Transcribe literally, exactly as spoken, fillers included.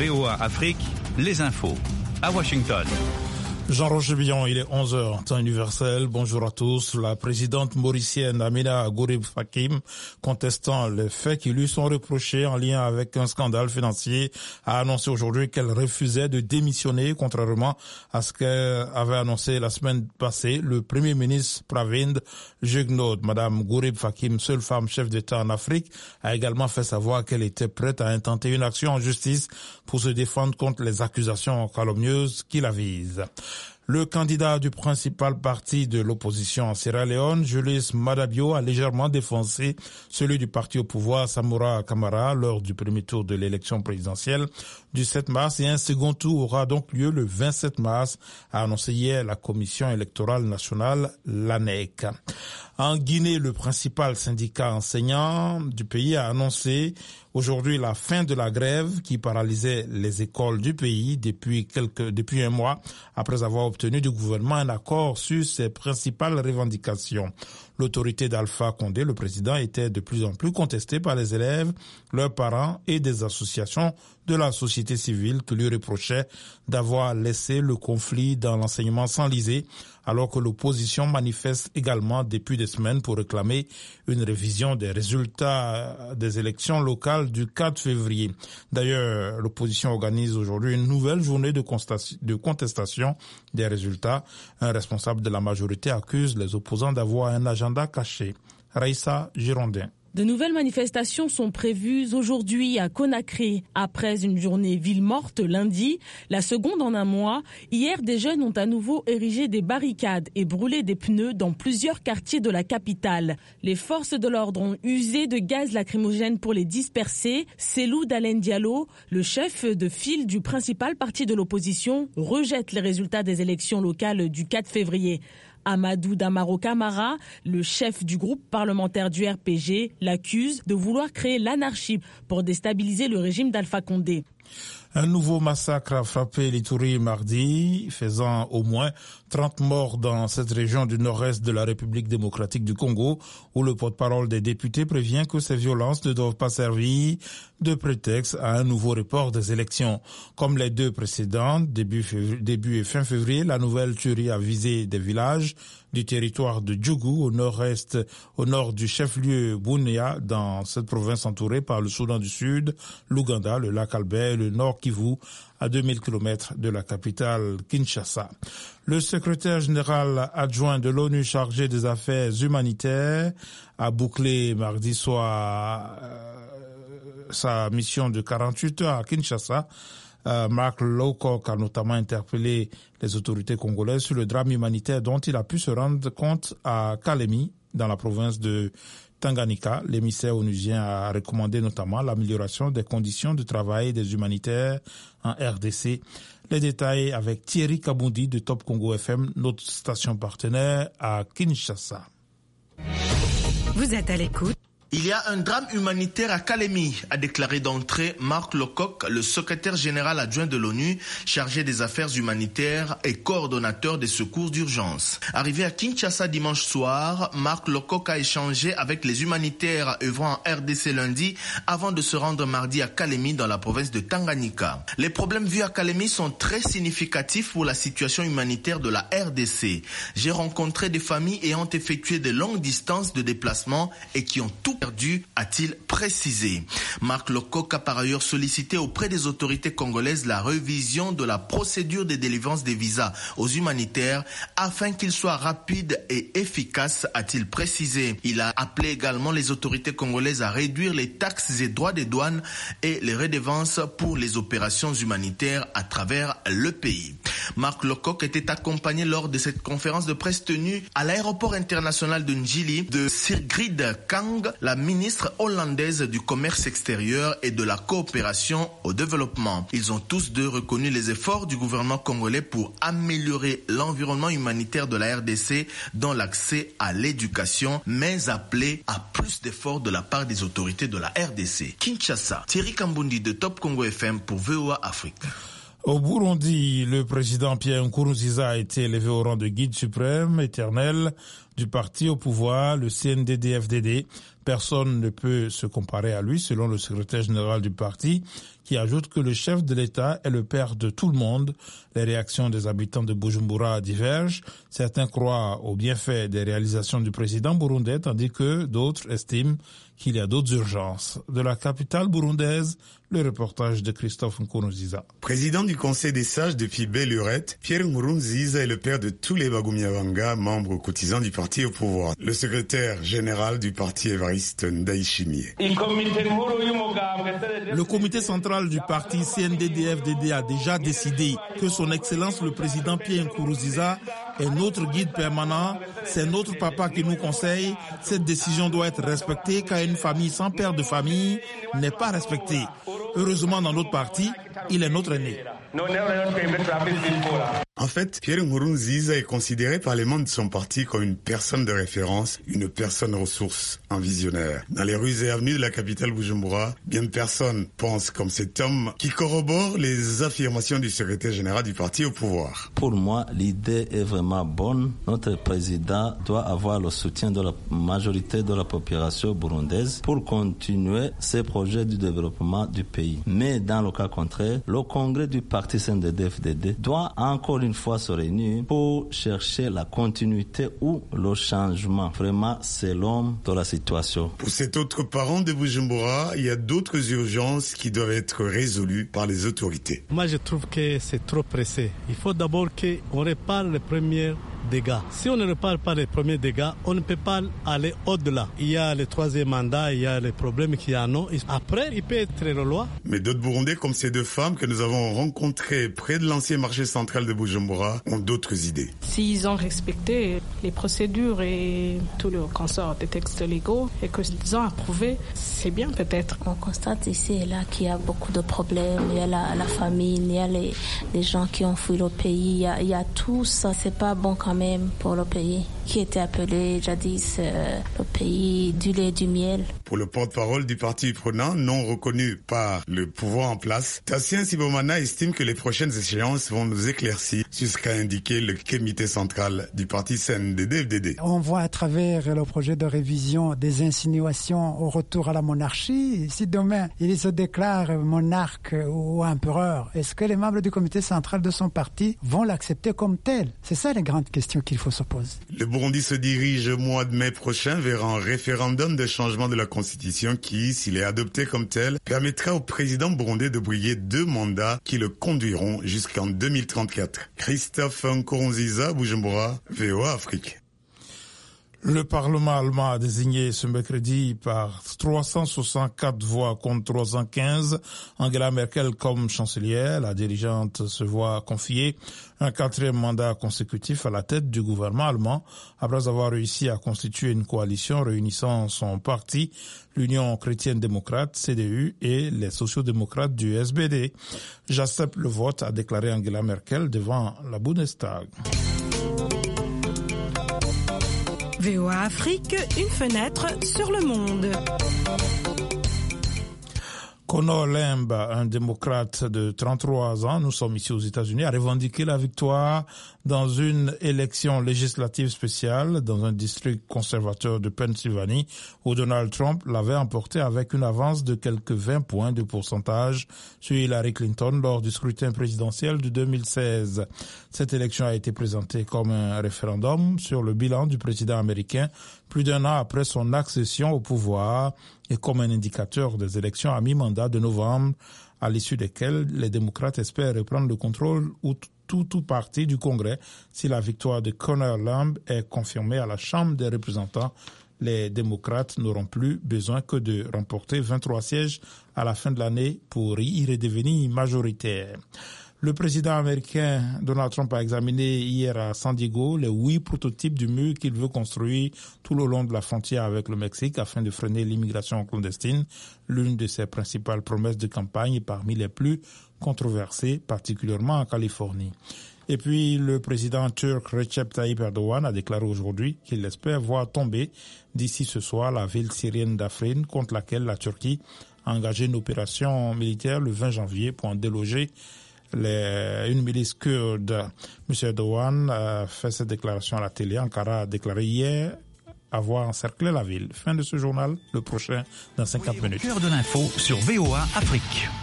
V O A Afrique, les infos. À Washington. Jean-Roger Billon, il est onze heures, temps universel. Bonjour à tous. La présidente mauricienne Amina Gouroub Fakim, contestant les faits qui lui sont reprochés en lien avec un scandale financier, a annoncé aujourd'hui qu'elle refusait de démissionner, contrairement à ce qu'avait annoncé la semaine passée le premier ministre Pravind Jugnauth. Madame Gouroub Fakim, seule femme chef d'État en Afrique, a également fait savoir qu'elle était prête à intenter une action en justice pour se défendre contre les accusations calomnieuses qui la visent. Le candidat du principal parti de l'opposition en Sierra Leone, Julius Madabio, a légèrement défoncé celui du parti au pouvoir, Samura Kamara, lors du premier tour de l'élection présidentielle du sept mars, et un second tour aura donc lieu le vingt-sept mars, a annoncé hier la Commission électorale nationale, l'A N E C. En Guinée, le principal syndicat enseignant du pays a annoncé aujourd'hui la fin de la grève qui paralysait les écoles du pays depuis quelques, depuis un mois, après avoir obtenu du gouvernement un accord sur ses principales revendications. L'autorité d'Alpha Condé, le président, était de plus en plus contestée par les élèves, leurs parents et des associations de la société civile qui lui reprochaient d'avoir laissé le conflit dans l'enseignement s'enliser, alors que l'opposition manifeste également depuis des semaines pour réclamer une révision des résultats des élections locales du quatre février. D'ailleurs, l'opposition organise aujourd'hui une nouvelle journée de contestation des résultats. Un responsable de la majorité accuse les opposants d'avoir un agenda caché. Raissa Girondin. De nouvelles manifestations sont prévues aujourd'hui à Conakry. Après une journée ville morte lundi, la seconde en un mois, hier des jeunes ont à nouveau érigé des barricades et brûlé des pneus dans plusieurs quartiers de la capitale. Les forces de l'ordre ont usé de gaz lacrymogène pour les disperser. Cellou Dalein Diallo, le chef de file du principal parti de l'opposition, rejette les résultats des élections locales du quatre février. Amadou Damaro Camara, le chef du groupe parlementaire du R P G, l'accuse de vouloir créer l'anarchie pour déstabiliser le régime d'Alpha Condé. Un nouveau massacre a frappé l'Ituri mardi, faisant au moins trente morts dans cette région du nord-est de la République démocratique du Congo, où le porte-parole des députés prévient que ces violences ne doivent pas servir de prétexte à un nouveau report des élections. Comme les deux précédentes, début, février, début et fin février, la nouvelle tuerie a visé des villages du territoire de Djougou, au nord-est, au nord du chef-lieu Bunia, dans cette province entourée par le Soudan du Sud, l'Ouganda, le lac Albert et le nord Kivu, à deux mille kilomètres de la capitale Kinshasa. Le secrétaire général adjoint de l'ONU chargé des affaires humanitaires a bouclé mardi soir euh, sa mission de quarante-huit heures à Kinshasa. Euh, Mark Lowcock a notamment interpellé les autorités congolaises sur le drame humanitaire dont il a pu se rendre compte à Kalemi, dans la province de Tanganyika. L'émissaire onusien a recommandé notamment l'amélioration des conditions de travail des humanitaires en R D C. Les détails avec Thierry Kaboundi de Top Congo F M, notre station partenaire à Kinshasa. Vous êtes à l'écoute. Il y a un drame humanitaire à Kalemi, a déclaré d'entrée Mark Lowcock, le secrétaire général adjoint de l'ONU, chargé des affaires humanitaires et coordonnateur des secours d'urgence. Arrivé à Kinshasa dimanche soir, Mark Lowcock a échangé avec les humanitaires œuvrant en R D C lundi avant de se rendre mardi à Kalemi dans la province de Tanganyika. Les problèmes vus à Kalemi sont très significatifs pour la situation humanitaire de la R D C. J'ai rencontré des familles ayant effectué de longues distances de déplacement et qui ont tout perdu, a-t-il précisé. Mark Lowcock a par ailleurs sollicité auprès des autorités congolaises la révision de la procédure de délivrance des visas aux humanitaires afin qu'il soit rapide et efficace, a-t-il précisé. Il a appelé également les autorités congolaises à réduire les taxes et droits des douanes et les redevances pour les opérations humanitaires à travers le pays. Mark Lowcock était accompagné lors de cette conférence de presse tenue à l'aéroport international de Njili de Sigrid Kang, la ministre hollandaise du commerce extérieur et de la coopération au développement. Ils ont tous deux reconnu les efforts du gouvernement congolais pour améliorer l'environnement humanitaire de la R D C dans l'accès à l'éducation, mais appelé à plus d'efforts de la part des autorités de la R D C. Kinshasa, Thierry Kambundi de Top Congo F M pour V O A Afrique. Au Burundi, le président Pierre Nkurunziza a été élevé au rang de guide suprême éternel du parti au pouvoir, le C N D D F D D. Personne ne peut se comparer à lui, selon le secrétaire général du parti, qui ajoute que le chef de l'État est le père de tout le monde. Les réactions des habitants de Bujumbura divergent. Certains croient aux bienfaits des réalisations du président burundais, tandis que d'autres estiment qu'il y a d'autres urgences. De la capitale burundaise, le reportage de Christophe Nkurunziza. Président du Conseil des sages depuis belle lurette, Pierre Nkurunziza est le père de tous les Bagumyabanga, membres cotisants du parti au pouvoir. Le secrétaire général du parti Évariste Ndayishimiye. Le comité central du parti C N D D F D D a déjà décidé que son Excellence le président Pierre Nkurunziza est notre guide permanent, c'est notre papa qui nous conseille. Cette décision doit être respectée car une famille sans père de famille n'est pas respectée. Heureusement, dans notre parti, il est notre aîné. En fait, Pierre Nkurunziza est considéré par les membres de son parti comme une personne de référence, une personne ressource, un visionnaire. Dans les rues et avenues de la capitale Bujumbura, bien de personnes pensent comme cet homme qui corrobore les affirmations du secrétaire général du parti au pouvoir. Pour moi, l'idée est vraiment bonne. Notre président doit avoir le soutien de la majorité de la population burundaise pour continuer ces projets du développement du pays. Mais dans le cas contraire, le congrès du parti C N D D F D D doit encore une fois se réunir pour chercher la continuité ou le changement, vraiment selon de la situation. Pour cet autre parent de Bujumbura, il y a d'autres urgences qui doivent être résolues par les autorités. Moi, je trouve que c'est trop pressé. Il faut d'abord qu'on répare les premiers dégâts. Si on ne répare pas les premiers dégâts, on ne peut pas aller au-delà. Il y a le troisième mandat, il y a les problèmes qu'il y a. Non. Après, il peut être loi. Mais d'autres Burundais, comme ces deux femmes que nous avons rencontrées près de l'ancien marché central de Bujumbura, ont d'autres idées. S'ils ont respecté les procédures et tout le consort des textes légaux et qu'ils ont approuvé, c'est bien peut-être. On constate ici et là qu'il y a beaucoup de problèmes. Il y a la, la famine, il y a les, les gens qui ont fui le pays, il y a, il y a tout ça. C'est pas bon quand même pour le pays qui était appelé jadis euh, le pays du lait et du miel. Pour le porte-parole du parti prenant, non reconnu par le pouvoir en place, Tassien Sibomana estime que les prochaines échéances vont nous éclaircir sur ce qu'a indiqué le comité central du parti C N D D F D D. On voit à travers le projet de révision des insinuations au retour à la monarchie. Si demain il se déclare monarque ou empereur, est-ce que les membres du comité central de son parti vont l'accepter comme tel? C'est ça les grandes questions qu'il faut se poser. Le Burundi se dirige au mois de mai prochain vers un référendum de changement de la Constitution qui, s'il est adopté comme tel, permettra au président burundais de briguer deux mandats qui le conduiront jusqu'en deux mille trente-quatre. Christophe Nkurunziza, Bujumbura, V O A Afrique. Le Parlement allemand a désigné ce mercredi par trois cent soixante-quatre voix contre trois cent quinze Angela Merkel comme chancelière. La dirigeante se voit confier un quatrième mandat consécutif à la tête du gouvernement allemand après avoir réussi à constituer une coalition réunissant son parti, l'Union chrétienne démocrate, C D U, et les sociaux-démocrates du S B D. J'accepte le vote, a déclaré Angela Merkel devant la Bundestag. V O A Afrique, une fenêtre sur le monde. Conor Lemb, un démocrate de trente-trois ans, nous sommes ici aux États-Unis, a revendiqué la victoire dans une élection législative spéciale dans un district conservateur de Pennsylvanie où Donald Trump l'avait emporté avec une avance de quelques vingt points de pourcentage sur Hillary Clinton lors du scrutin présidentiel de deux mille seize. Cette élection a été présentée comme un référendum sur le bilan du président américain plus d'un an après son accession au pouvoir et comme un indicateur des élections à mi-mandat de novembre, à l'issue desquelles les démocrates espèrent reprendre le contrôle ou tout tout parti du Congrès si la victoire de Conor Lemb est confirmée à la Chambre des représentants. Les démocrates n'auront plus besoin que de remporter vingt-trois sièges à la fin de l'année pour y redevenir majoritaire. Le président américain Donald Trump a examiné hier à San Diego les huit prototypes du mur qu'il veut construire tout le long de la frontière avec le Mexique afin de freiner l'immigration clandestine, l'une de ses principales promesses de campagne et parmi les plus controversées, particulièrement en Californie. Et puis, le président turc Recep Tayyip Erdogan a déclaré aujourd'hui qu'il espère voir tomber d'ici ce soir la ville syrienne d'Afrin contre laquelle la Turquie a engagé une opération militaire le vingt janvier pour en déloger les, une milice kurde. M. Erdogan a fait cette déclaration à la télé. Ankara a déclaré hier avoir encerclé la ville. Fin de ce journal, le prochain dans cinquante minutes. Cœur de l'info sur V O A Afrique.